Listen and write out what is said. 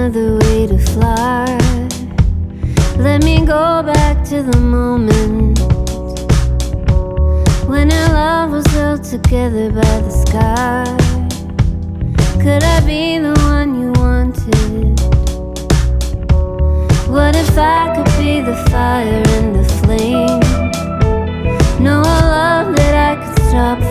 another way to fly. Let me go back to the moment when our love was held together by the sky. Could I be the one you wanted? What if I could be the fire and the flame? No love that I could stop